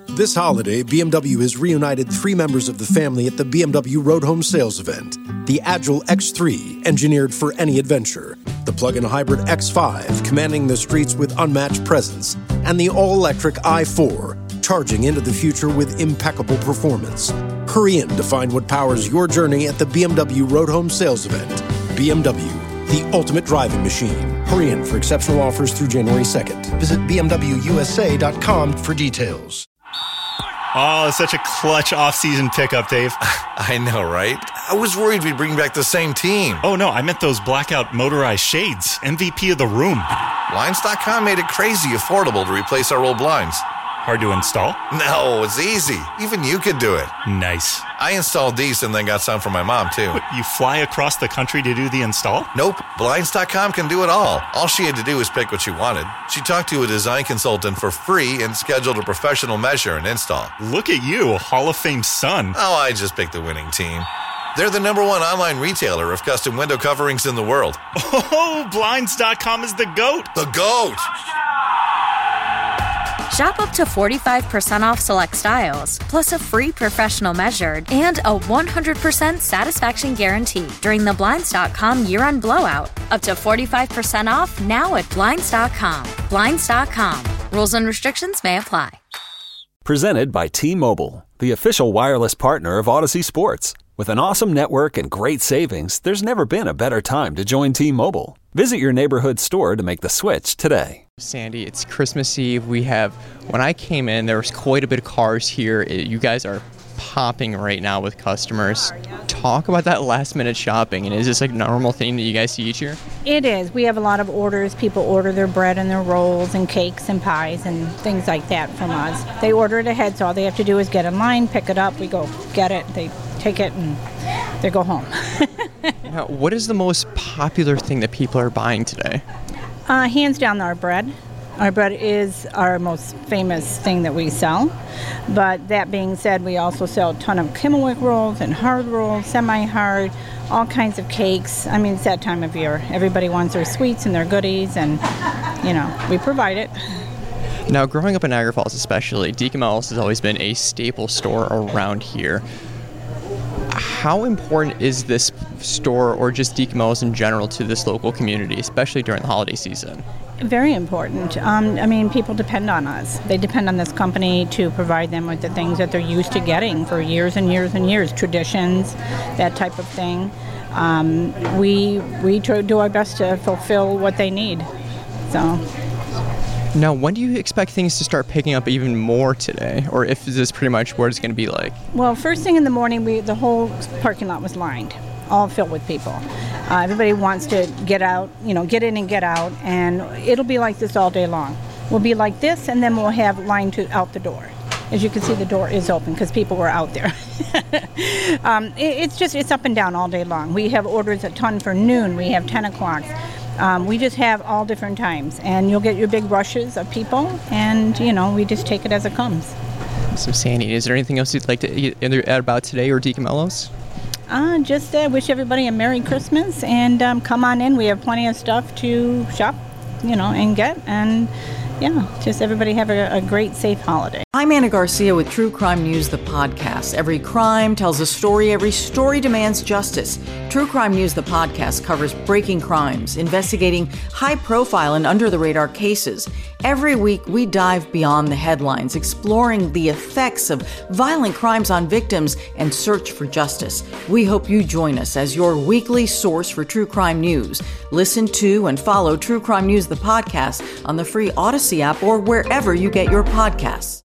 This holiday, BMW has reunited 3 members of the family at the BMW Road Home Sales event. The Agile X3, engineered for any adventure. The plug-in hybrid X5, commanding the streets with unmatched presence. And the all-electric i4, charging into the future with impeccable performance. Hurry in to find what powers your journey at the BMW Road Home Sales event. BMW, the ultimate driving machine. Hurry in for exceptional offers through January 2nd. Visit BMWUSA.com for details. Oh, it's such a clutch off-season pickup, Dave. I know, right? I was worried we'd bring back the same team. Oh, no, I meant those blackout motorized shades. MVP of the room. Blinds.com made it crazy affordable to replace our old blinds. Hard to install? No, it's easy. Even you could do it. Nice. I installed these and then got some for my mom, too. What, you fly across the country to do the install? Nope. Blinds.com can do it all. All she had to do was pick what she wanted. She talked to a design consultant for free and scheduled a professional measure and install. Look at you, a Hall of Fame son. Oh, I just picked the winning team. They're the #1 online retailer of custom window coverings in the world. Oh, Blinds.com is the GOAT. The GOAT! Shop up to 45% off select styles, plus a free professional measured and a 100% satisfaction guarantee during the Blinds.com year-end blowout. Up to 45% off now at Blinds.com. Blinds.com. Rules and restrictions may apply. Presented by T-Mobile, the official wireless partner of Odyssey Sports. With an awesome network and great savings, there's never been a better time to join T-Mobile. Visit your neighborhood store to make the switch today. Sandy, it's Christmas Eve. When I came in, there was quite a bit of cars here. You guys are popping right now with customers. Talk about that last minute shopping, and is this a normal thing that you guys see each year? It is. We have a lot of orders. People order their bread and their rolls and cakes and pies and things like that from us. They order it ahead, so all they have to do is get in line, pick it up, we go get it, they take it, and they go home. Now, what is the most popular thing that people are buying today? Hands down, our bread. Our bread is our most famous thing that we sell. But that being said, we also sell a ton of Kimmelwick rolls and hard rolls, semi-hard, all kinds of cakes. I mean, it's that time of year. Everybody wants their sweets and their goodies, and, we provide it. Now, growing up in Niagara Falls especially, Deacon Mellows has always been a staple store around here. How important is this store, or just Deacon Mellows in general, to this local community, especially during the holiday season? Very important. People depend on us. They depend on this company to provide them with the things that they're used to getting for years and years and years, traditions, that type of thing. We do our best to fulfill what they need. So. Now, when do you expect things to start picking up even more today? Or if this is pretty much what it's going to be like? Well, first thing in the morning, the whole parking lot was lined, all filled with people. Everybody wants to get out, get in and get out, and it'll be like this all day long. We'll be like this, and then we'll have line out the door. As you can see, the door is open because people were out there. It's up and down all day long. We have orders a ton for noon. We have 10 o'clock. We just have all different times, and you'll get your big rushes of people, and, we just take it as it comes. So, Sandy, is there anything else you'd like to either add about today or Deacon Mellows? Just wish everybody a Merry Christmas, and come on in. We have plenty of stuff to shop, and get, and just everybody have a great, safe holiday. I'm Anna Garcia with True Crime News, the podcast. Every crime tells a story. Every story demands justice. True Crime News, the podcast, covers breaking crimes, investigating high-profile and under-the-radar cases. Every week, we dive beyond the headlines, exploring the effects of violent crimes on victims and search for justice. We hope you join us as your weekly source for true crime news. Listen to and follow True Crime News, the podcast, on the free Odyssey app or wherever you get your podcasts.